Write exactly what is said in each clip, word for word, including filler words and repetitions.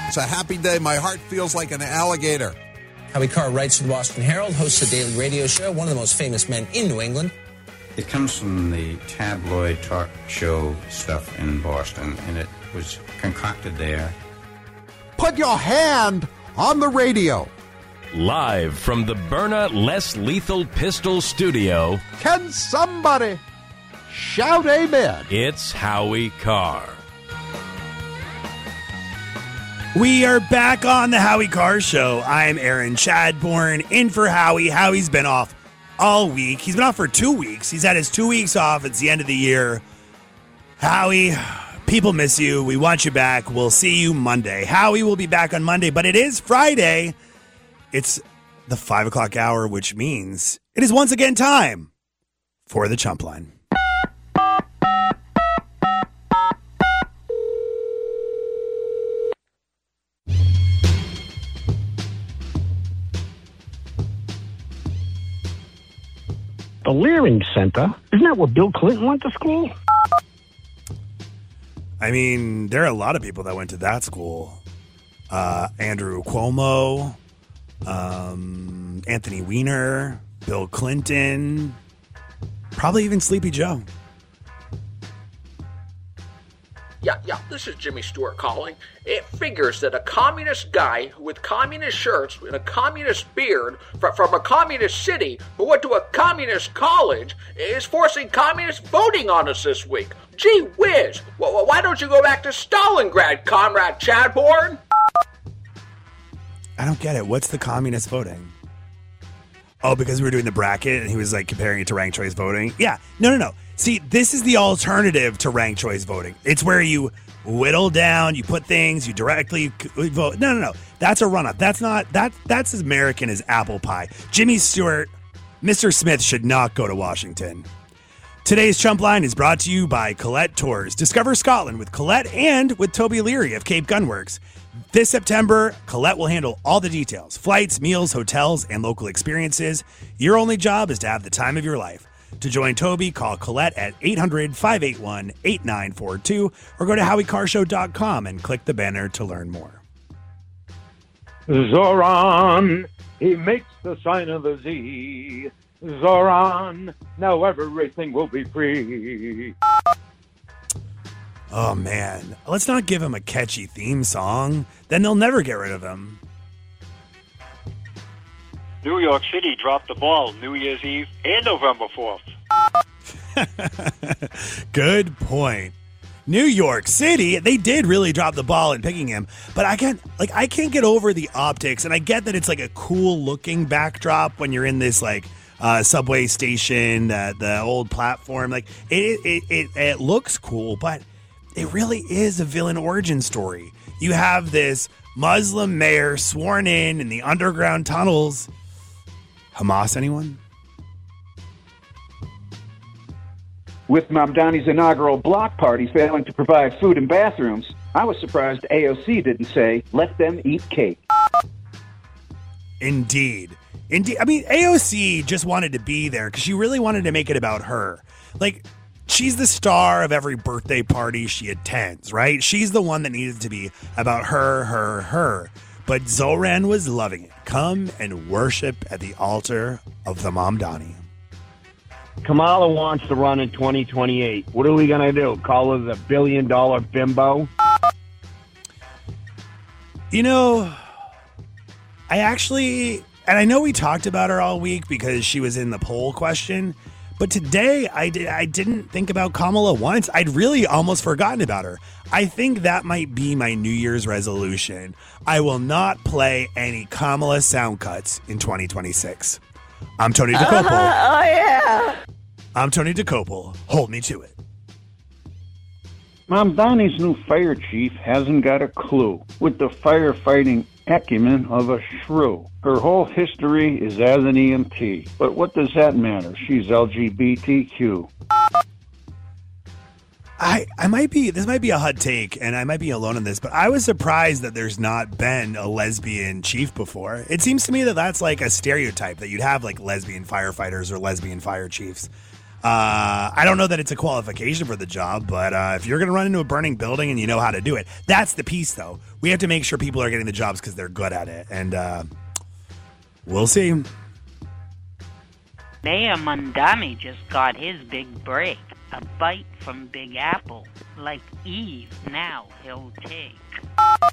It's a happy day. My heart feels like an alligator. Howie Carr writes for the Boston Herald, hosts a daily radio show, one of the most famous men in New England. It comes from the tabloid talk show stuff in Boston, and it was concocted there. Put your hand on the radio. Live from the Byrna Less Lethal Pistol Studio. Can somebody shout amen? It's Howie Carr. We are back on the Howie Carr Show. I'm Aaron Chadbourne, in for Howie. Howie's been off all week. He's been off for two weeks. He's had his two weeks off. It's the end of the year. Howie, people miss you. We want you back. We'll see you Monday. Howie will be back on Monday, but it is Friday. It's the five o'clock hour, which means it is once again time for the Chump Line. The Leering Center? Isn't that where Bill Clinton went to school? I mean, there are a lot of people that went to that school. Uh, Andrew Cuomo, um, Anthony Weiner, Bill Clinton, probably even Sleepy Joe. Yeah, yeah, this is Jimmy Stewart calling. It figures that a communist guy with communist shirts and a communist beard fr- from a communist city who went to a communist college is forcing communist voting on us this week. Gee whiz! Well, why don't you go back to Stalingrad, Comrade Chadbourne? I don't get it. What's the communist voting? Oh, because we were doing the bracket and he was like comparing it to ranked choice voting? Yeah. No, no, no. See, this is the alternative to ranked choice voting. It's where you whittle down, you put things, you directly vote. No, no, no. That's a runoff. That's not, that. that's as American as apple pie. Jimmy Stewart, Mister Smith should not go to Washington. Today's Chump Line is brought to you by Colette Tours. Discover Scotland with Colette and with Toby Leary of Cape Gunworks. This September, Colette will handle all the details, flights, meals, hotels, and local experiences. Your only job is to have the time of your life. To join Toby, call Colette at eight hundred, five eight one, eight nine four two or go to howie carr show dot com and click the banner to learn more. Zoran, he makes the sign of the Z. Zoran, now everything will be free. Oh, man. Let's not give him a catchy theme song. Then they'll never get rid of him. New York City dropped the ball New Year's Eve and November fourth. Good point. New York City, they did really drop the ball in picking him, but I can't like I can't get over the optics, and I get that it's like a cool looking backdrop when you're in this like uh, subway station, uh, the old platform. Like it, it, it, it looks cool, but it really is a villain origin story. You have this Muslim mayor sworn in in the underground tunnels. Hamas, anyone? With Mamdani's inaugural block party failing to provide food and bathrooms, I was surprised A O C didn't say, let them eat cake. Indeed. Indeed. I mean, A O C just wanted to be there because she really wanted to make it about her. Like, she's the star of every birthday party she attends, right? She's the one that needed to be about her, her, her. But Zoran was loving it. Come and worship at the altar of the Mamdani. Kamala wants to run in twenty twenty-eight. What are we going to do? Call her the billion dollar bimbo? You know, I actually, and I know we talked about her all week because she was in the poll question, but today I, did, I didn't think about Kamala once. I'd really almost forgotten about her. I think that might be my New Year's resolution. I will not play any Kamala sound cuts in twenty twenty-six. I'm Tony DeCopel. Uh, oh, yeah. I'm Tony DeCopel. Hold me to it. Mamdani's new fire chief hasn't got a clue with the firefighting acumen of a shrew. Her whole history is as an E M T. But what does that matter? She's L G B T Q. I, I might be, this might be a hot take, and I might be alone in this, but I was surprised that there's not been a lesbian chief before. It seems to me that that's like a stereotype, that you'd have like lesbian firefighters or lesbian fire chiefs. Uh, I don't know that it's a qualification for the job, but uh, if you're going to run into a burning building and you know how to do it, that's the piece, though. We have to make sure people are getting the jobs because they're good at it, and uh, we'll see. Mayor Mamdani just got his big break. A bite from Big Apple. Like Eve, now he'll take. I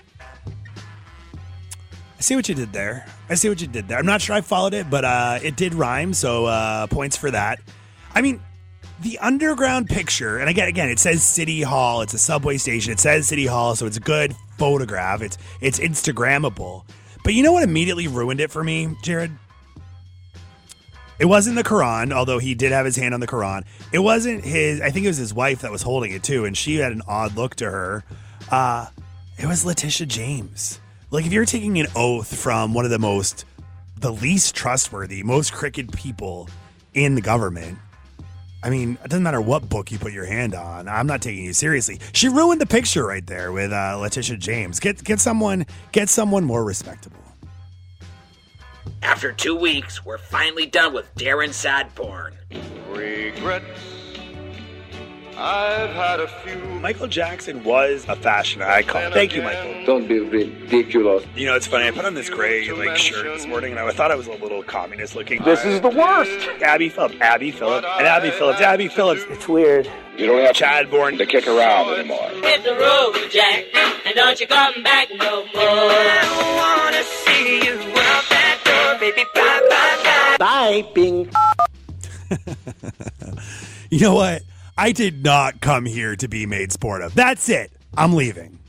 see what you did there. I see what you did there. I'm not sure I followed it, but uh, it did rhyme, so uh, points for that. I mean, the underground picture, and again, again, it says City Hall. It's a subway station. It says City Hall, so it's a good photograph. It's it's Instagrammable. But you know what immediately ruined it for me, Jared? It wasn't the Quran, although he did have his hand on the Quran. It wasn't his, I think it was his wife that was holding it too, and she had an odd look to her. Uh, it was Letitia James. Like, if you're taking an oath from one of the most, the least trustworthy, most crooked people in the government, I mean, it doesn't matter what book you put your hand on. I'm not taking you seriously. She ruined the picture right there with uh, Letitia James. Get get someone get someone more respectable. After two weeks, we're finally done with Darren Sadborn. Regrets. I've had a few. Michael Jackson was a fashion icon. Thank you, Michael. Don't be ridiculous. You know, it's funny. I put on this gray like shirt this morning, and I thought I was a little communist looking. This is the worst. Abby Phillips, Abby Phillips, and Abby Phillips, Abby Phillips. It's weird. You don't have Chadbourne to kick around anymore. Hit the road, Jack, and don't you come back no more. I wanna see you out that door, baby. Bye, bye, bye. Bye, Bing. You know what? I did not come here to be made sport of. That's it. I'm leaving.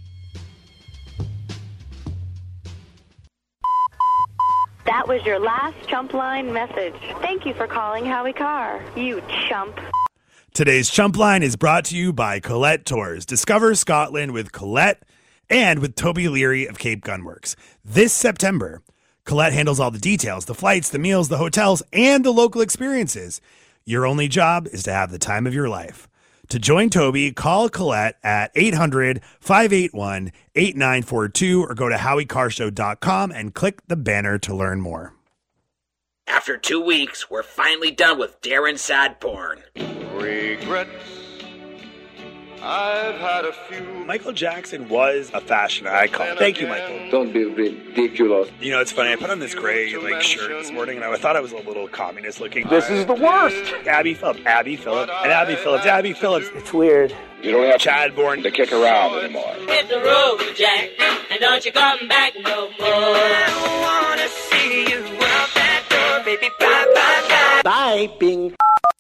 That was your last Chump Line message. Thank you for calling Howie Carr, you chump. Today's Chump Line is brought to you by Colette Tours. Discover Scotland with Colette and with Toby Leary of Cape Gunworks. This September, Colette handles all the details, the flights, the meals, the hotels, and the local experiences. Your only job is to have the time of your life. To join Toby, call Colette at eight hundred, five eight one, eight nine four two or go to howie car show dot com and click the banner to learn more. After two weeks, we're finally done with Darren Sadborn. Regrets. I've had a few. Michael Jackson was a fashion icon. Thank you, Michael. Don't be ridiculous. You know, it's funny. I put on this gray like shirt this morning, and I thought I was a little communist looking. This is the worst. Abby Phillips, Abby Phillips, and Abby Phillips, Abby Phillips. It's weird. You don't have Chadbourne to kick around anymore. Hit the road, Jack, and don't you come back no more. I wanna see you out that door, baby. Bye, bye, bye. Bye, Bing.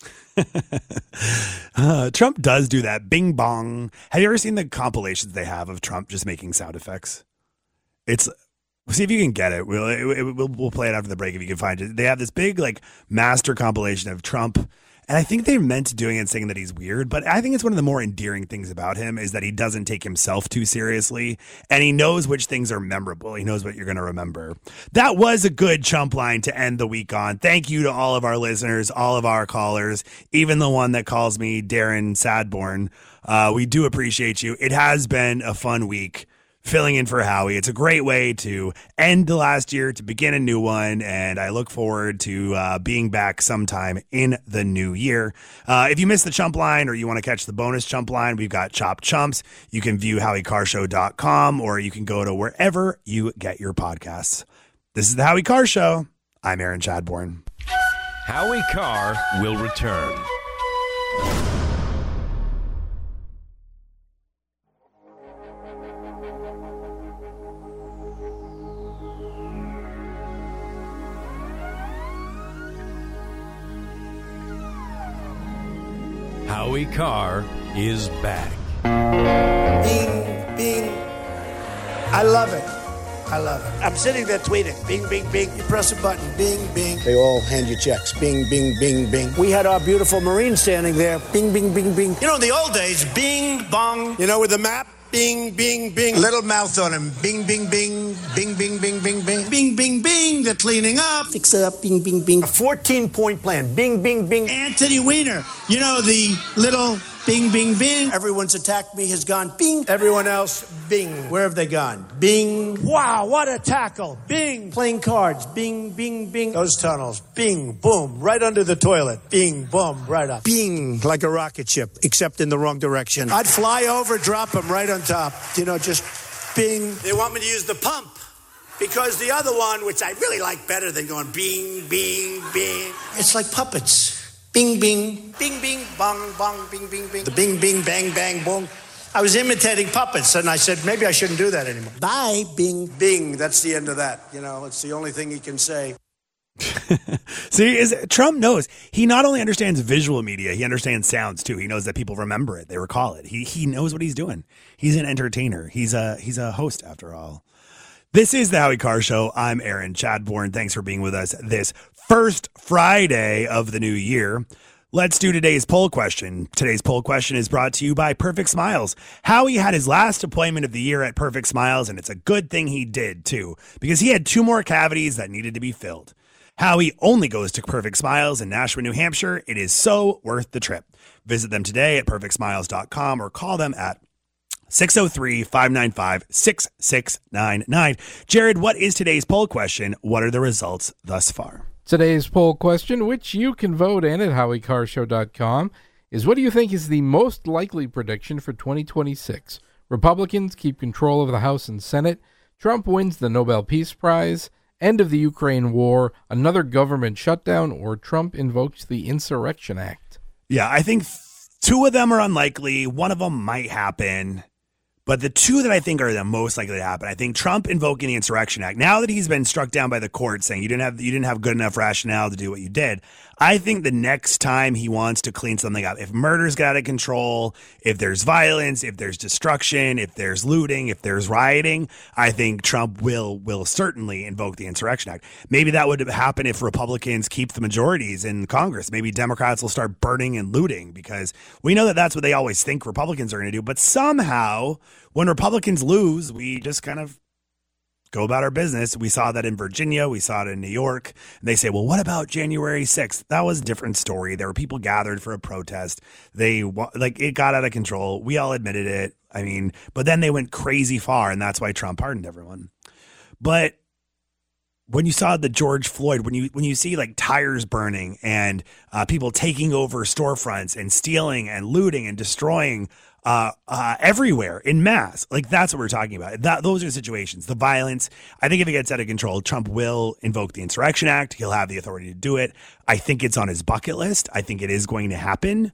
uh, Trump does do that bing bong. Have you ever seen the compilations they have of Trump just making sound effects? It's see if you can get it. We'll, it, it, we'll we'll play it after the break if you can find it. They have this big like master compilation of Trump. And I think they meant doing it saying that he's weird, but I think it's one of the more endearing things about him is that he doesn't take himself too seriously, and he knows which things are memorable. He knows what you're going to remember. That was a good Chump Line to end the week on. Thank you to all of our listeners, all of our callers, even the one that calls me Darren Sadborn. Uh, we do appreciate you. It has been a fun week filling in for Howie. It's a great way to end the last year, to begin a new one, and I look forward to uh, being back sometime in the new year. Uh, if you missed the Chump Line or you want to catch the bonus Chump Line, we've got Chop Chumps. You can view howie car show dot com or you can go to wherever you get your podcasts. This is the Howie Carr Show. I'm Aaron Chadbourne. Howie Carr will return. Howie Carr is back. Bing, bing. I love it. I love it. I'm sitting there tweeting. Bing, bing, bing. You press a button. Bing, bing. They all hand you checks. Bing, bing, bing, bing. We had our beautiful Marine standing there. Bing, bing, bing, bing. You know, in the old days, bing, bong. You know, with the map. Bing, bing, bing. Little mouth on him. Bing, bing, bing. Bing, bing, bing, bing, bing. Bing, bing, bing. They're cleaning up. Fix it up. Bing, bing, bing. A fourteen-point plan. Bing, bing, bing. Anthony Weiner. You know, the little Bing, bing, bing. Everyone's attacked me, has gone bing. Everyone else, bing. Where have they gone? Bing. Wow, what a tackle. Bing. Playing cards. Bing, bing, bing. Those tunnels. Bing, boom. Right under the toilet. Bing, boom. Right up. Bing. Like a rocket ship, except in the wrong direction. I'd fly over, drop them right on top. You know, just bing. They want me to use the pump. Because the other one, which I really like better than going bing, bing, bing. It's like puppets. Bing, bing, bing, bing, bong, bong, bing, bing, bing. The bing, bing, bang, bang, boom. I was imitating puppets, and I said, maybe I shouldn't do that anymore. Bye, bing, bing. That's the end of that. You know, it's the only thing he can say. See, is Trump knows. He not only understands visual media, he understands sounds too. He knows that people remember it, they recall it. He he knows what he's doing. He's an entertainer. He's a he's a host after all. This is the Howie Carr Show. I'm Aaron Chadbourne. Thanks for being with us this first Friday of the new year. Let's do today's poll question. Today's poll question is brought to you by Perfect Smiles. Howie had his last appointment of the year at Perfect Smiles, and it's a good thing he did too, because he had two more cavities that needed to be filled. Howie only goes to Perfect Smiles in Nashua, New Hampshire. It is so worth the trip. Visit them today at perfect smiles dot com or call them at six oh three, five nine five, six six nine nine. Jared, what is today's poll question? What are the results thus far? Today's poll question, which you can vote in at howie carr show dot com, is what do you think is the most likely prediction for twenty twenty-six? Republicans keep control of the House and Senate. Trump wins the Nobel Peace Prize. End of the Ukraine war. Another government shutdown. Or Trump invokes the Insurrection Act. Yeah, I think two of them are unlikely. One of them might happen. But the two that I think are the most likely to happen, I think Trump invoking the Insurrection Act. Now that he's been struck down by the court saying you didn't have you didn't have good enough rationale to do what you did, I think the next time he wants to clean something up, if murders get out of control, if there's violence, if there's destruction, if there's looting, if there's rioting, I think Trump will will certainly invoke the Insurrection Act. Maybe that would happen if Republicans keep the majorities in Congress. Maybe Democrats will start burning and looting, because we know that that's what they always think Republicans are going to do. But somehow, when Republicans lose, we just kind of go about our business. We saw that in Virginia. We saw it in New York. And they say, well, what about January sixth? That was a different story. There were people gathered for a protest. They like it got out of control. We all admitted it. I mean, but then they went crazy far, and that's why Trump pardoned everyone. But when you saw the George Floyd, when you when you see like tires burning and uh, people taking over storefronts and stealing and looting and destroying Uh, uh, everywhere in mass. Like, that's what we're talking about. That, those are situations. The violence. I think if it gets out of control, Trump will invoke the Insurrection Act. He'll have the authority to do it. I think it's on his bucket list. I think it is going to happen.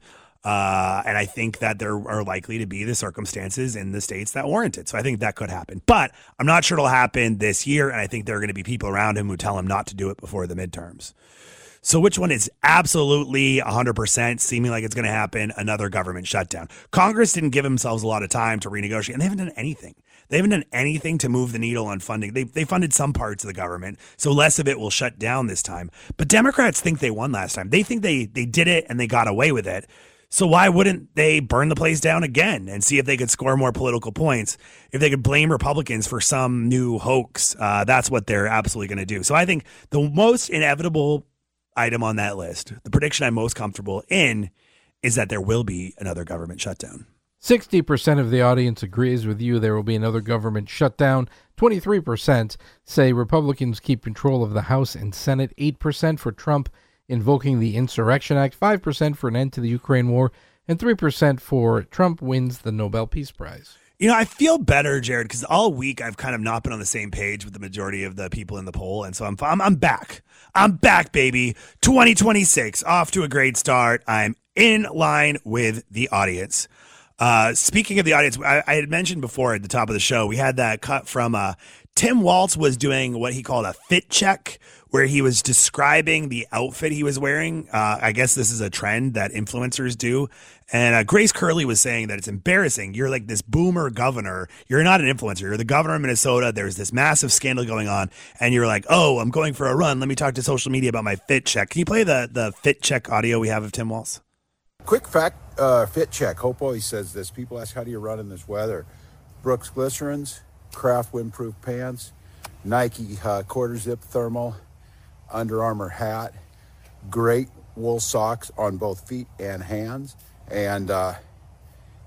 Uh, and I think that there are likely to be the circumstances in the states that warrant it. So I think that could happen. But I'm not sure it'll happen this year. And I think there are going to be people around him who tell him not to do it before the midterms. So which one is absolutely one hundred percent seeming like it's going to happen? Another government shutdown. Congress didn't give themselves a lot of time to renegotiate, and they haven't done anything. They haven't done anything to move the needle on funding. They they funded some parts of the government, so less of it will shut down this time. But Democrats think they won last time. They think they they did it and they got away with it. So why wouldn't they burn the place down again and see if they could score more political points? If they could blame Republicans for some new hoax, uh, that's what they're absolutely going to do. So I think the most inevitable item on that list, the prediction I'm most comfortable in, is that there will be another government shutdown. sixty percent of the audience agrees with you there will be another government shutdown. twenty-three percent say Republicans keep control of the House and Senate. eight percent for Trump invoking the Insurrection Act. five percent for an end to the Ukraine war. And three percent for Trump wins the Nobel Peace Prize. You know, I feel better, Jared, because all week I've kind of not been on the same page with the majority of the people in the poll. And so I'm I'm, I'm back. I'm back, baby. twenty twenty-six, off to a great start. I'm in line with the audience. Uh, speaking of the audience, I, I had mentioned before at the top of the show, we had that cut from uh, Tim Walz was doing what he called a fit check, where he was describing the outfit he was wearing. Uh, I guess this is a trend that influencers do. And uh, Grace Curley was saying that it's embarrassing. You're like this boomer governor. You're not an influencer. You're the governor of Minnesota. There's this massive scandal going on. And you're like, oh, I'm going for a run. Let me talk to social media about my fit check. Can you play the, the fit check audio we have of Tim Walz? Quick fact, uh, fit check. Hope always says this. People ask, how do you run in this weather? Brooks Glycerins, Kraft windproof pants, Nike uh, quarter zip thermal, Under Armour hat, great wool socks on both feet and hands, and uh,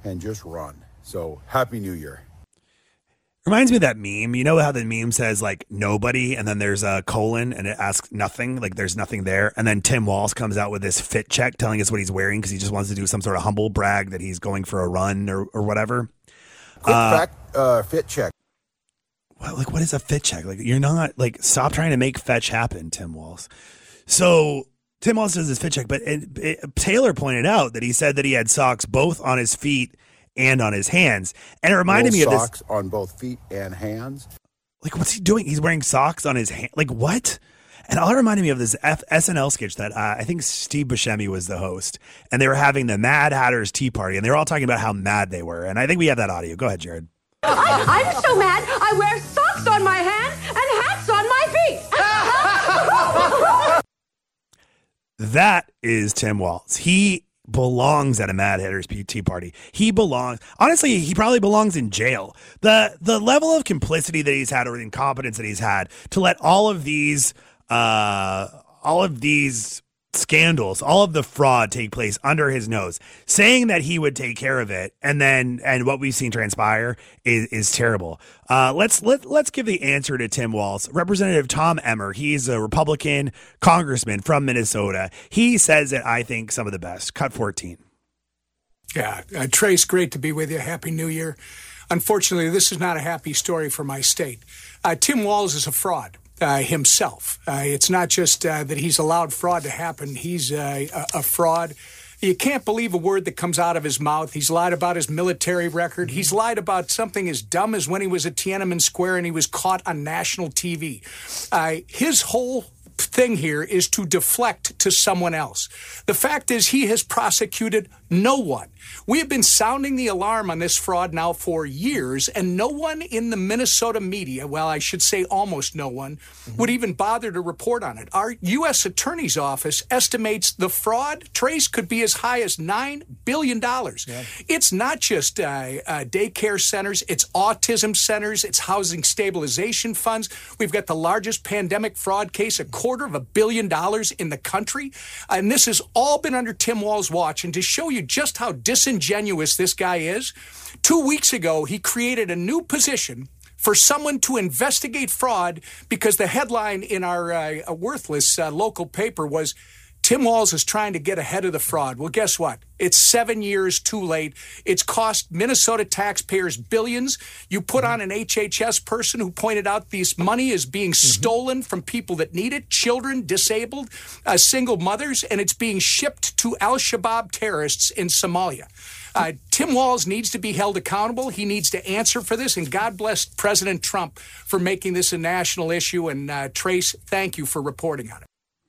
and just run. So happy New Year. Reminds me of that meme. You know how the meme says like nobody, and then there's a colon and it asks nothing, like there's nothing there. And then Tim Walz comes out with this fit check telling us what he's wearing because he just wants to do some sort of humble brag that he's going for a run or, or whatever. Quick Uh, fact, uh, fit check. Well, like, what is a fit check? Like, you're not, like, stop trying to make fetch happen, Tim Walz. So Tim Walz does this fit check, but it, it, Taylor pointed out that he said that he had socks both on his feet and on his hands. And it reminded Little me of socks this. on both feet and hands. Like, what's he doing? He's wearing socks on his hand. Like, what? And all it reminded me of this F- S N L sketch that uh, I think Steve Buscemi was the host. And they were having the Mad Hatter's Tea Party. And they were all talking about how mad they were. And I think we have that audio. Go ahead, Jared. I, I'm so mad, I wear socks on my hands and hats on my feet. That is Tim Walz. He belongs at a Mad Hatter's Tea Party. He belongs. Honestly, he probably belongs in jail. The the level of complicity that he's had or the incompetence that he's had to let all of these uh, all of these scandals, all of the fraud take place under his nose, saying that he would take care of it, and then and what we've seen transpire is is terrible. Uh, let's let let's give the answer to Tim Walz. Representative Tom Emmer, he's a Republican congressman from Minnesota. He says that I think some of the best. Cut fourteen. Yeah, uh, Trace, great to be with you. Happy New Year. Unfortunately, this is not a happy story for my state. Uh, Tim Walz is a fraud. Uh, himself. Uh, it's not just uh, that he's allowed fraud to happen. He's uh, a, a fraud. You can't believe a word that comes out of his mouth. He's lied about his military record. He's lied about something as dumb as when he was at Tiananmen Square and he was caught on national T V. Uh, his whole thing here is to deflect to someone else. The fact is he has prosecuted no one. We have been sounding the alarm on this fraud now for years, and no one in the Minnesota media, well, I should say almost no one, mm-hmm. would even bother to report on it. Our U S Attorney's Office estimates the fraud trace could be as high as nine billion dollars. Yeah. It's not just uh, uh, daycare centers, it's autism centers, it's housing stabilization funds. We've got the largest pandemic fraud case, a quarter of a billion dollars in the country. And this has all been under Tim Walz's watch. And to show you just how disingenuous this guy is, two weeks ago, he created a new position for someone to investigate fraud because the headline in our uh, worthless uh, local paper was, Tim Walz is trying to get ahead of the fraud. Well, guess what? It's seven years too late. It's cost Minnesota taxpayers billions. You put on an H H S person who pointed out this money is being mm-hmm. stolen from people that need it, children, disabled, uh, single mothers, and it's being shipped to al-Shabaab terrorists in Somalia. Uh, Tim Walz needs to be held accountable. He needs to answer for this, and God bless President Trump for making this a national issue. And uh, Trace, thank you for reporting on it.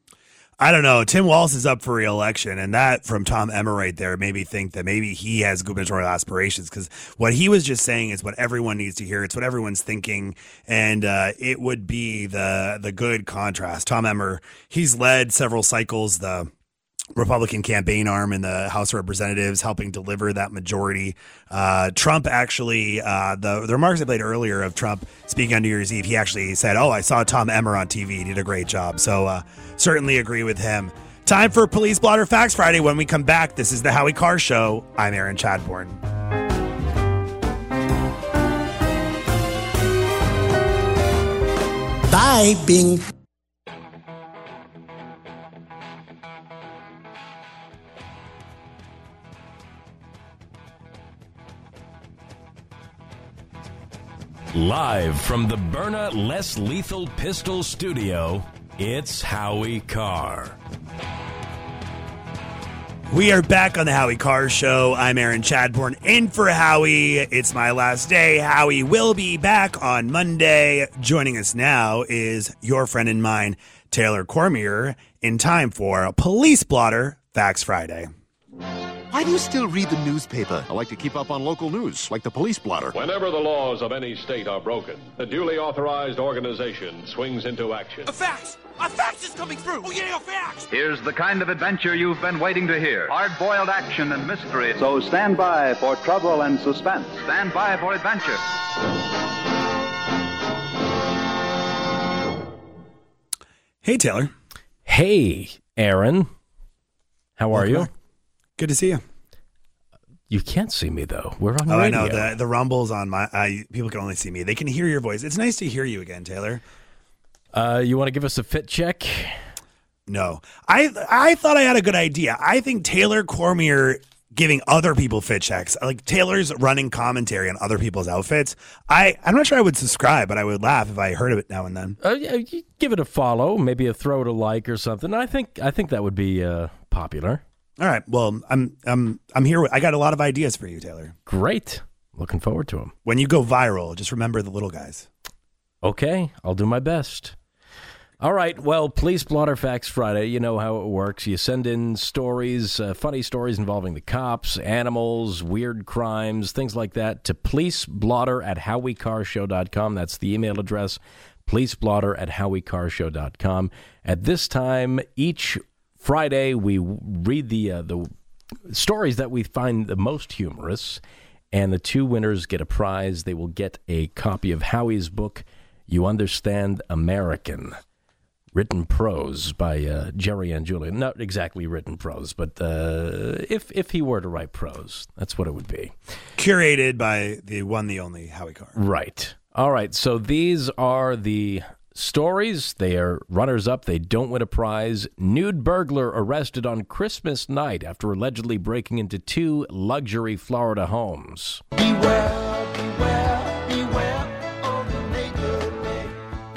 I don't know. Tim Walz is up for re-election, and that from Tom Emmer right there made me think that maybe he has gubernatorial aspirations, because what he was just saying is what everyone needs to hear. It's what everyone's thinking, and uh, it would be the the good contrast. Tom Emmer, he's led several cycles, the Republican campaign arm in the House of Representatives, helping deliver that majority. Uh, Trump actually, uh, the, the remarks I played earlier of Trump speaking on New Year's Eve, he actually said, oh, I saw Tom Emmer on T V. He did a great job. So uh, certainly agree with him. Time for Police Blotter Facts Friday. When we come back, this is the Howie Carr Show. I'm Aaron Chadbourne. Bye, Bing. Live from the Byrna Less Lethal Pistol Studio, it's Howie Carr. We are back on the Howie Carr Show. I'm Aaron Chadbourne, in for Howie. It's my last day. Howie will be back on Monday. Joining us now is your friend and mine, Taylor Cormier, in time for Police Blotter Facts Friday. Why do you still read the newspaper? I like to keep up on local news, like the Police Blotter. Whenever the laws of any state are broken, a duly authorized organization swings into action. A fax! A fax is coming through! Oh, yeah, a fax! Here's the kind of adventure you've been waiting to hear. Hard-boiled action and mystery. So stand by for trouble and suspense. Stand by for adventure. Hey, Taylor. Hey, Aaron. How are Welcome you? back. Good to see you. You can't see me, though. We're on oh, radio. I know. The, the rumble's on my... I, people can only see me. They can hear your voice. It's nice to hear you again, Taylor. Uh, you want to give us a fit check? No. I I thought I had a good idea. I think Taylor Cormier giving other people fit checks, like Taylor's running commentary on other people's outfits. I, I'm not sure I would subscribe, but I would laugh if I heard of it now and then. Uh, yeah, you give it a follow, maybe a throw to like or something. I think I think that would be uh, popular. All right. Well, I'm I'm I'm here. I got a lot of ideas for you, Taylor. Great. Looking forward to them. When you go viral, just remember the little guys. Okay. I'll do my best. All right. Well, Police Blotter Facts Friday. You know how it works. You send in stories, uh, funny stories involving the cops, animals, weird crimes, things like that to policeblotter at howie car show dot com. That's the email address, policeblotter at howie car show dot com. At this time, each Friday, we read the uh, the stories that we find the most humorous, and the two winners get a prize. They will get a copy of Howie's book, You Understand American, written prose by uh, Jerry and Julian. Not exactly written prose, but uh, if if he were to write prose, that's what it would be. Curated by the one, the only Howie Carr. Right. All right. So these are the stories. They are runners-up. They don't win a prize. Nude burglar arrested on Christmas night after allegedly breaking into two luxury Florida homes. Beware, beware, beware of the naked.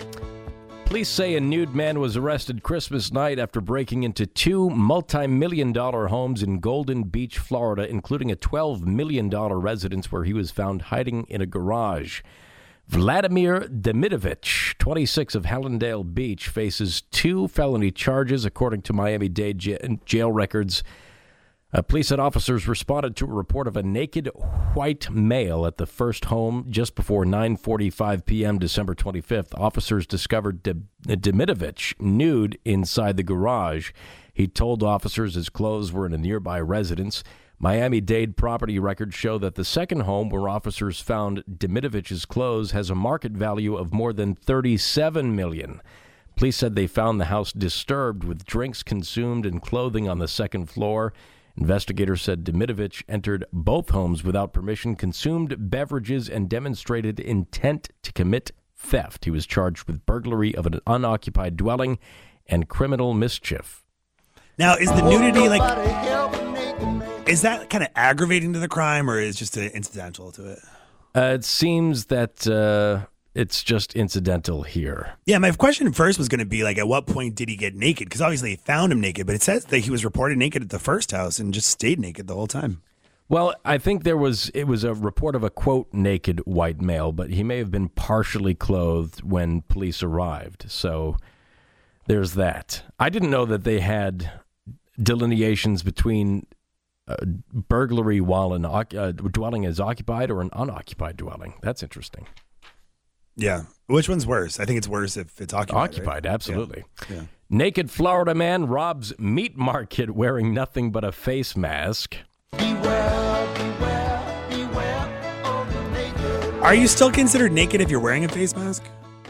Police say a nude man was arrested Christmas night after breaking into two multi-million dollar homes in Golden Beach, Florida, including a twelve million dollars residence where he was found hiding in a garage. Vladimir Demitovich, twenty-six, of Hallandale Beach, faces two felony charges, according to Miami-Dade j- jail records. Uh, police said officers responded to a report of a naked white male at the first home just before nine forty-five p.m. December twenty-fifth. Officers discovered De- Demitovich nude inside the garage. He told officers his clothes were in a nearby residence. Miami-Dade property records show that the second home where officers found Demitovich's clothes has a market value of more than thirty-seven million dollars. Police said they found the house disturbed with drinks consumed and clothing on the second floor. Investigators said Demitovich entered both homes without permission, consumed beverages, and demonstrated intent to commit theft. He was charged with burglary of an unoccupied dwelling and criminal mischief. Now, is the nudity like... Is that kind of aggravating to the crime, or is it just uh, incidental to it? Uh, it seems that uh, it's just incidental here. Yeah, my question first was going to be, like, at what point did he get naked? Because obviously they found him naked, but it says that he was reported naked at the first house and just stayed naked the whole time. Well, I think there was, it was a report of a, quote, naked white male, but he may have been partially clothed when police arrived. So there's that. I didn't know that they had delineations between Uh, burglary while an uh, dwelling is occupied or an unoccupied dwelling. That's interesting. Yeah. Which one's worse? I think it's worse if it's occupied. Occupied, right? absolutely. Yeah. Yeah. Naked Florida man robs meat market wearing nothing but a face mask. Beware, beware, beware of the naked. Are you still considered naked if you're wearing a face mask?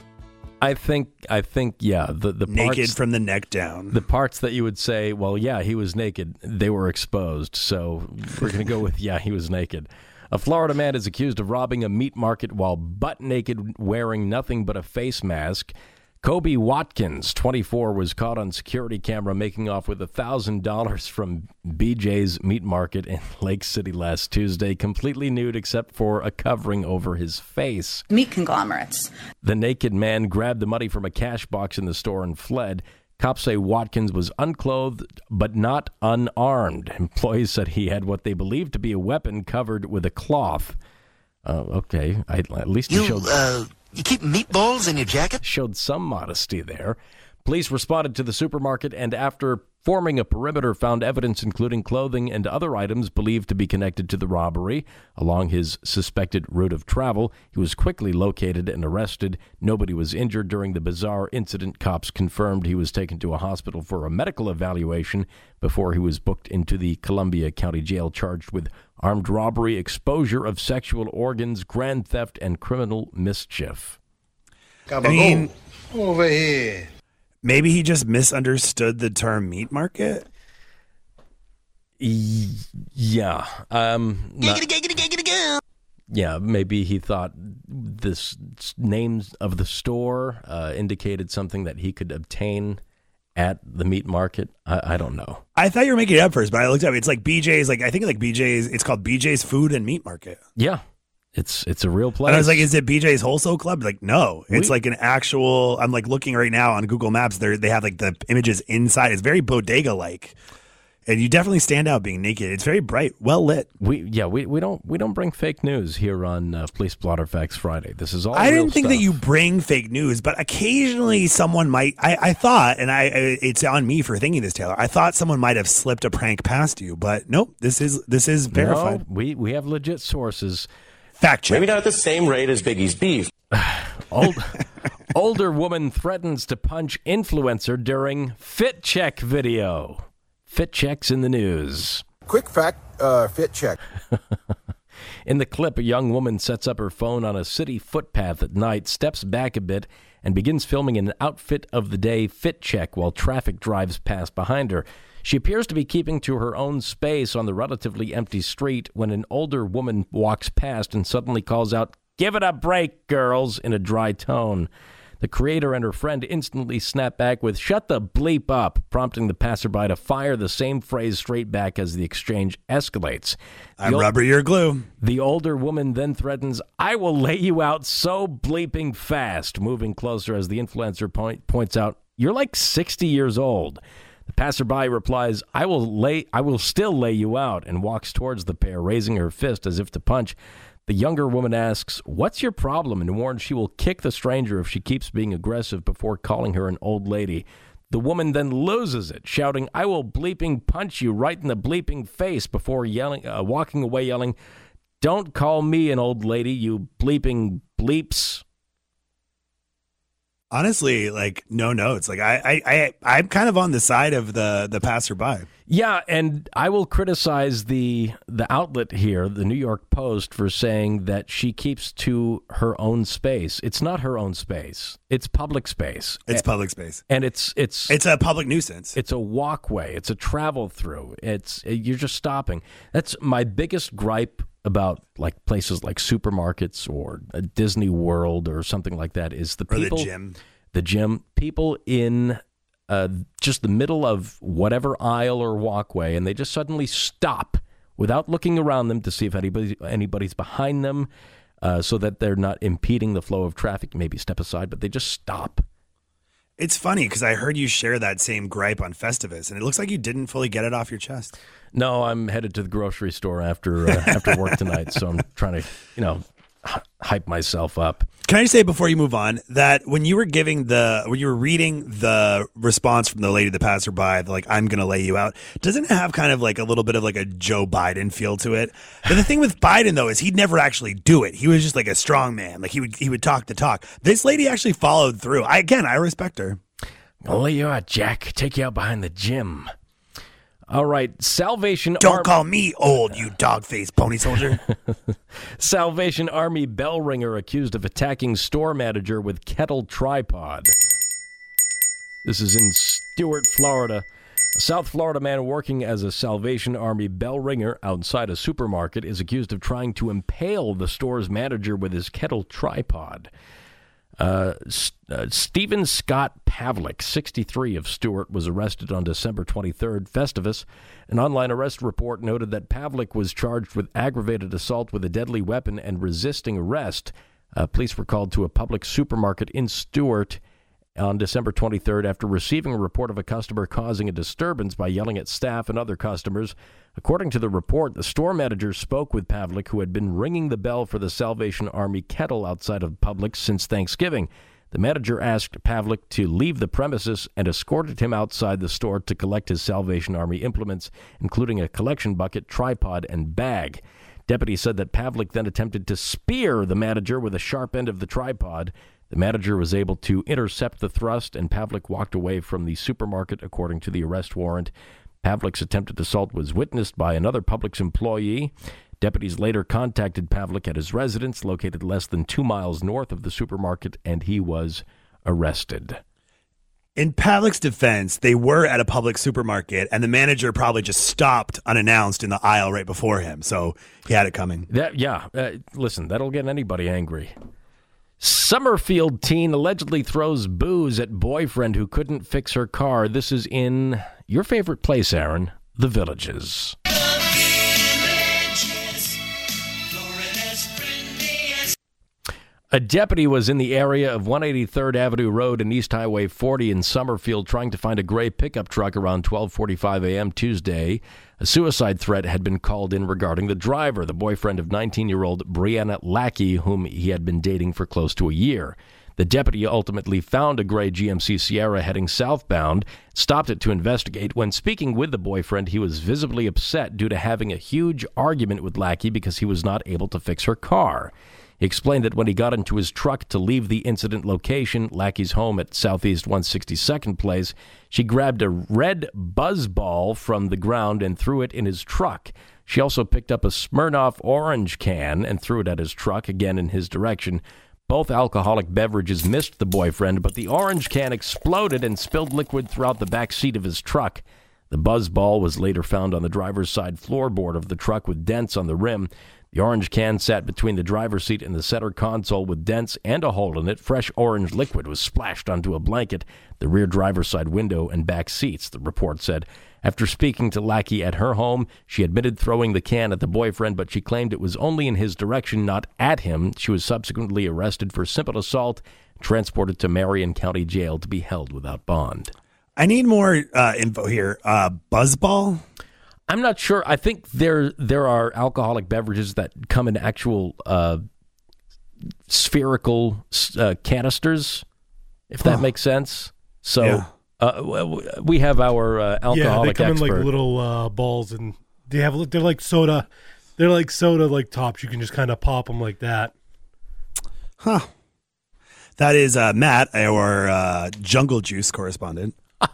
I think, I think, yeah. The, the naked parts, from the neck down. The parts that you would say, well, yeah, he was naked, they were exposed. So we're going to go with, yeah, he was naked. A Florida man is accused of robbing a meat market while butt naked wearing nothing but a face mask. Kobe Watkins, twenty-four, was caught on security camera making off with one thousand dollars from B J's Meat Market in Lake City last Tuesday, completely nude except for a covering over his face. Meat conglomerates. The naked man grabbed the money from a cash box in the store and fled. Cops say Watkins was unclothed but not unarmed. Employees said he had what they believed to be a weapon covered with a cloth. Uh, okay, I, at least he You, showed... uh, you keep meatballs in your jacket? Showed some modesty there. Police responded to the supermarket and after forming a perimeter found evidence including clothing and other items believed to be connected to the robbery. Along his suspected route of travel, he was quickly located and arrested. Nobody was injured during the bizarre incident. Cops confirmed he was taken to a hospital for a medical evaluation before he was booked into the Columbia County Jail charged with armed robbery, exposure of sexual organs, grand theft, and criminal mischief. I mean, over here. Maybe he just misunderstood the term meat market. Yeah. Um, not, yeah, maybe he thought this names of the store uh, indicated something that he could obtain at the meat market. I, I don't know. I thought you were making it up first, but I looked up. It's like B J's. Like I think like B J's. It's called B J's Food and Meat Market. Yeah, it's it's a real place. And I was like, is it B J's Wholesale Club? Like, no, it's We- like an actual. I'm like looking right now on Google Maps. They they have like the images inside. It's very bodega like. And you definitely stand out being naked. It's very bright, well lit. We yeah we, we don't we don't bring fake news here on uh, Police Blotter Facts Friday. This is all. I real didn't think stuff. that you bring fake news, but occasionally someone might. I, I thought, and I it's on me for thinking this, Taylor. I thought someone might have slipped a prank past you, but nope. This is this is verified. No, we we have legit sources. Fact check. Maybe not at the same rate as Biggie's beef. Old, older woman threatens to punch influencer during fit check video. Fit checks in the news. Quick fact, uh, fit check. In the clip, a young woman sets up her phone on a city footpath at night, steps back a bit, and begins filming an outfit of the day fit check while traffic drives past behind her. She appears to be keeping to her own space on the relatively empty street when an older woman walks past and suddenly calls out, "Give it a break, girls," in a dry tone. The creator and her friend instantly snap back with, "Shut the bleep up," prompting the passerby to fire the same phrase straight back as the exchange escalates. The I'm ol- rubber, you're glue. The older woman then threatens, "I will lay you out so bleeping fast," moving closer as the influencer point, points out, "You're like sixty years old." The passerby replies, I will lay, I will still lay you out," and walks towards the pair, raising her fist as if to punch. The younger woman asks, "What's your problem?" and warns she will kick the stranger if she keeps being aggressive before calling her an old lady. The woman then loses it, shouting, "I will bleeping punch you right in the bleeping face," before yelling, uh, walking away yelling, "Don't call me an old lady, you bleeping bleeps." Honestly, like no notes. Like I, I, I, I'm kind of on the side of the the passerby. Yeah, and I will criticize the the outlet here, the New York Post, for saying that she keeps to her own space. It's not her own space. It's public space. It's public space. And it's it's It's a public nuisance. it's a walkway. It's a travel through. It's you're just stopping. That's my biggest gripe about like places like supermarkets or a Disney World or something like that is the Or the people gym. the gym people in uh, just the middle of whatever aisle or walkway, and they just suddenly stop without looking around them to see if anybody anybody's behind them, uh, so that they're not impeding the flow of traffic. Maybe step aside, but they just stop. It's funny because I heard you share that same gripe on Festivus, and it looks like you didn't fully get it off your chest. No, I'm headed to the grocery store after uh, after work tonight, so I'm trying to, you know, h- hype myself up. Can I just say before you move on that when you were giving the when you were reading the response from the lady, the passerby, the, like I'm going to lay you out, doesn't it have kind of like a little bit of like a Joe Biden feel to it? But the thing with Biden though is he'd never actually do it. He was just like a strong man, like he would he would talk the talk. This lady actually followed through. I again, I respect her. I'll lay you out, Jack. Take you out behind the gym. All right, Salvation Don't Army. call me old, you dog-faced pony soldier. Salvation Army bell ringer accused of attacking store manager with kettle tripod. This is in Stuart, Florida. A South Florida man working as a Salvation Army bell ringer outside a supermarket is accused of trying to impale the store's manager with his kettle tripod. Uh, S- uh, Stephen Scott Pavlik, sixty-three, of Stewart, was arrested on December twenty-third. Festivus, an online arrest report, noted that Pavlik was charged with aggravated assault with a deadly weapon and resisting arrest. Uh, police were called to a public supermarket in Stewart on December twenty-third after receiving a report of a customer causing a disturbance by yelling at staff and other customers. According to the report, the store manager spoke with Pavlik, who had been ringing the bell for the Salvation Army kettle outside of Publix since Thanksgiving. The manager asked Pavlik to leave the premises and escorted him outside the store to collect his Salvation Army implements, including a collection bucket, tripod, and bag. Deputies said that Pavlik then attempted to spear the manager with a sharp end of the tripod. The manager was able to intercept the thrust, and Pavlik walked away from the supermarket, according to the arrest warrant. Pavlik's attempted assault was witnessed by another Publix employee. Deputies later contacted Pavlik at his residence, located less than two miles north of the supermarket, and he was arrested. In Pavlik's defense, they were at a public supermarket, and the manager probably just stopped unannounced in the aisle right before him, so he had it coming. That, yeah, uh, listen, that'll get anybody angry. Summerfield teen allegedly throws booze at boyfriend who couldn't fix her car. This is in your favorite place, Aaron, The Villages. A deputy was in the area of one eighty-third Avenue Road and East Highway forty in Summerfield trying to find a gray pickup truck around twelve forty-five a.m. Tuesday. A suicide threat had been called in regarding the driver, the boyfriend of nineteen-year-old Brianna Lackey, whom he had been dating for close to a year. The deputy ultimately found a gray G M C Sierra heading southbound, stopped it to investigate. When speaking with the boyfriend, he was visibly upset due to having a huge argument with Lackey because he was not able to fix her car. He explained that when he got into his truck to leave the incident location, Lackey's home at Southeast one sixty-second Place, she grabbed a red buzz ball from the ground and threw it in his truck. She also picked up a Smirnoff orange can and threw it at his truck, again in his direction. Both alcoholic beverages missed the boyfriend, but the orange can exploded and spilled liquid throughout the back seat of his truck. The buzz ball was later found on the driver's side floorboard of the truck with dents on the rim. The orange can sat between the driver's seat and the center console with dents and a hole in it. Fresh orange liquid was splashed onto a blanket, the rear driver's side window, and back seats, the report said. After speaking to Lackey at her home, she admitted throwing the can at the boyfriend, but she claimed it was only in his direction, not at him. She was subsequently arrested for simple assault and transported to Marion County Jail to be held without bond. I need more uh, info here. Uh, Buzzball? I'm not sure. I think there there are alcoholic beverages that come in actual uh, spherical uh, canisters, if that huh. makes sense. So yeah. uh, we have our uh, alcoholic Yeah, they come expert. in like little uh, balls, and they have they're like soda. They're like soda like tops. You can just kind of pop them like that. Huh. That is uh, Matt, our uh, Jungle Juice correspondent.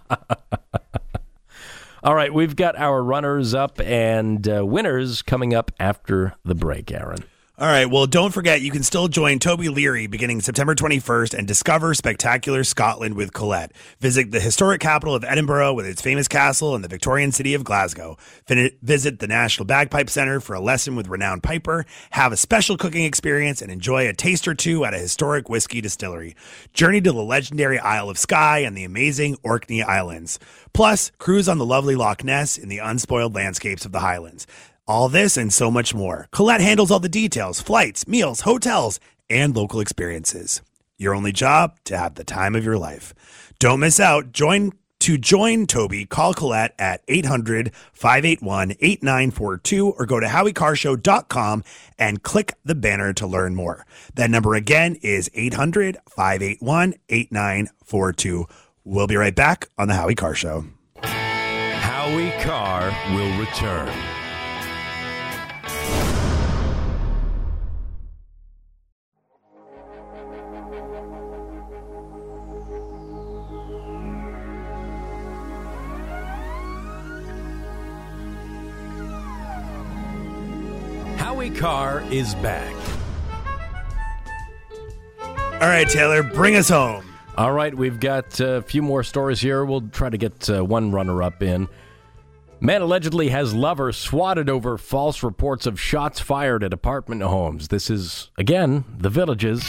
All right, we've got our runners up and uh, winners coming up after the break, Aaron. All right, well, don't forget, you can still join Toby Leary beginning September twenty-first and discover spectacular Scotland with Colette. Visit the historic capital of Edinburgh with its famous castle and the Victorian city of Glasgow. Fin- visit the National Bagpipe Centre for a lesson with renowned piper, have a special cooking experience, and enjoy a taste or two at a historic whiskey distillery. Journey to the legendary Isle of Skye and the amazing Orkney Islands. Plus, cruise on the lovely Loch Ness in the unspoiled landscapes of the Highlands. All this and so much more. Colette handles all the details, flights, meals, hotels, and local experiences. Your only job, to have the time of your life. Don't miss out. Join To join Toby, call Colette at eight hundred, five eight one, eight nine four two or go to howie car show dot com and click the banner to learn more. That number again is eight hundred, five eight one, eight nine four two. We'll be right back on the Howie Carr Show. Howie Carr will return. Howie Carr is back. All right, Taylor, bring us home. All right, we've got a few more stories here. We'll try to get uh, one runner-up in. Man allegedly has lover swatted over false reports of shots fired at apartment homes. This is, again, The Villages.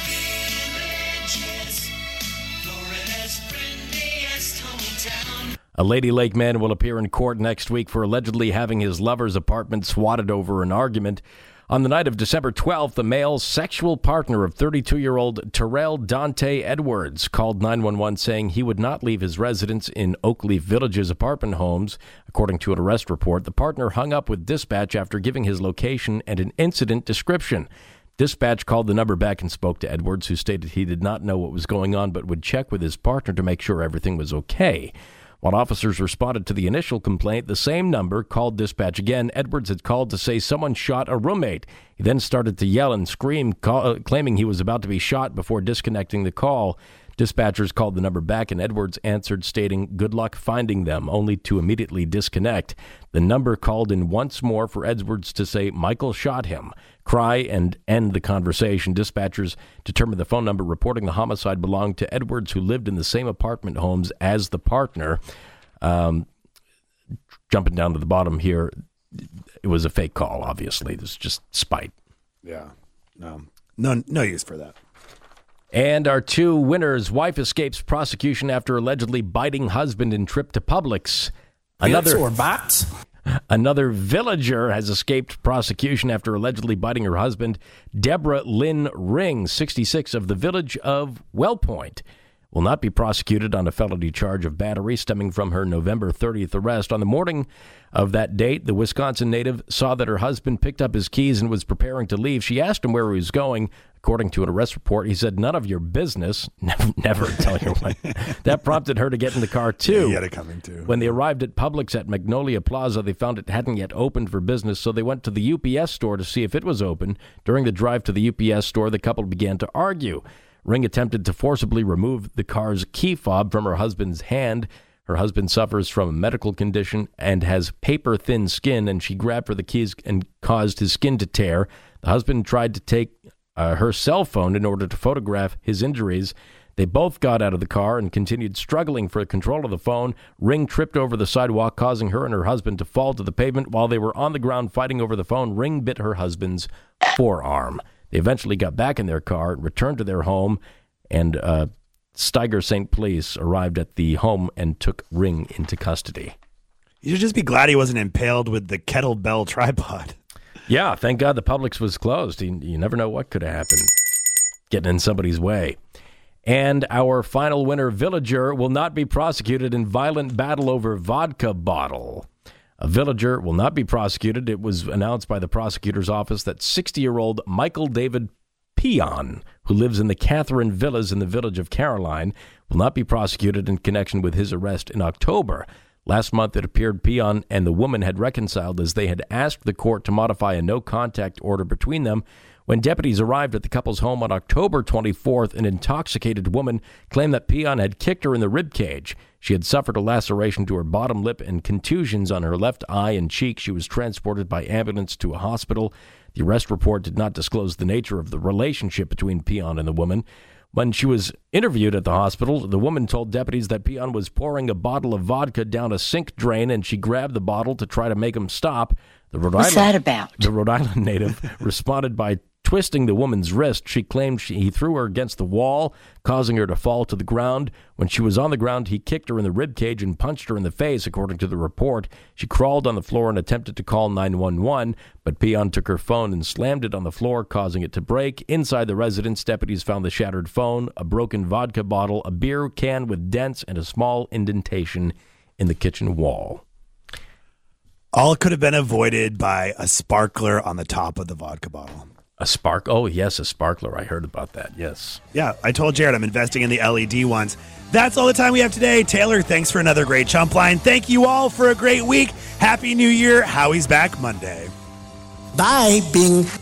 A Lady Lake man will appear in court next week for allegedly having his lover's apartment swatted over an argument. On the night of December twelfth, the male's sexual partner of thirty-two-year-old Terrell Dante Edwards called nine one one saying he would not leave his residence in Oakleaf Village's apartment homes. According to an arrest report, the partner hung up with dispatch after giving his location and an incident description. Dispatch called the number back and spoke to Edwards, who stated he did not know what was going on but would check with his partner to make sure everything was okay. While officers responded to the initial complaint, the same number called dispatch again. Edwards had called to say someone shot a roommate. He then started to yell and scream, call, uh, claiming he was about to be shot before disconnecting the call. Dispatchers called the number back, and Edwards answered, stating, "Good luck finding them," only to immediately disconnect. The number called in once more for Edwards to say Michael shot him, cry, and end the conversation. Dispatchers determined the phone number reporting the homicide belonged to Edwards, who lived in the same apartment homes as the partner. Um, jumping down to the bottom here, it was a fake call, obviously. This is just spite. Yeah. No, no, no use for that. And our two winners: wife escapes prosecution after allegedly biting husband in trip to Publix. Another or bats. Another villager has escaped prosecution after allegedly biting her husband. Deborah Lynn Ring, sixty-six, of the village of Wellpoint, will not be prosecuted on a felony charge of battery stemming from her November thirtieth arrest. On the morning of that date, the Wisconsin native saw that her husband picked up his keys and was preparing to leave. She asked him where he was going. According to an arrest report, he said, "None of your business." Never, never tell your wife. That prompted her to get in the car, too. Yeah, he had it coming, too. When they arrived at Publix at Magnolia Plaza, they found it hadn't yet opened for business, so they went to the U P S store to see if it was open. During the drive to the U P S store, the couple began to argue. Ring attempted to forcibly remove the car's key fob from her husband's hand. Her husband suffers from a medical condition and has paper-thin skin, and she grabbed for the keys and caused his skin to tear. The husband tried to take uh, her cell phone in order to photograph his injuries. They both got out of the car and continued struggling for control of the phone. Ring tripped over the sidewalk, causing her and her husband to fall to the pavement. While they were on the ground fighting over the phone, Ring bit her husband's forearm. They eventually got back in their car and returned to their home, and uh, Steiger Saint Police arrived at the home and took Ring into custody. You should just be glad he wasn't impaled with the kettlebell tripod. Yeah, thank God the Publix was closed. You, you never know what could have happened. Getting in somebody's way. And our final winner, villager, will not be prosecuted in violent battle over vodka bottle. A villager will not be prosecuted. It was announced by the prosecutor's office that sixty-year-old Michael David Peon, who lives in the Catherine Villas in the village of Caroline, will not be prosecuted in connection with his arrest in October. Last month, it appeared Peon and the woman had reconciled as they had asked the court to modify a no-contact order between them. When deputies arrived at the couple's home on October twenty-fourth, an intoxicated woman claimed that Peon had kicked her in the rib cage. She had suffered a laceration to her bottom lip and contusions on her left eye and cheek. She was transported by ambulance to a hospital. The arrest report did not disclose the nature of the relationship between Peon and the woman. When she was interviewed at the hospital, the woman told deputies that Peon was pouring a bottle of vodka down a sink drain, and she grabbed the bottle to try to make him stop. The Rhode What's Island, that about? The Rhode Island native responded by twisting the woman's wrist. She claimed she, he threw her against the wall, causing her to fall to the ground. When she was on the ground, he kicked her in the ribcage and punched her in the face, according to the report. She crawled on the floor and attempted to call nine one one, but Peon took her phone and slammed it on the floor, causing it to break. Inside the residence, deputies found the shattered phone, a broken vodka bottle, a beer can with dents, and a small indentation in the kitchen wall. All could have been avoided by a sparkler on the top of the vodka bottle. A spark? Oh, yes, a sparkler. I heard about that, yes. Yeah, I told Jared I'm investing in the L E D ones. That's all the time we have today. Taylor, thanks for another great chump line. Thank you all for a great week. Happy New Year. Howie's back Monday. Bye, Bing.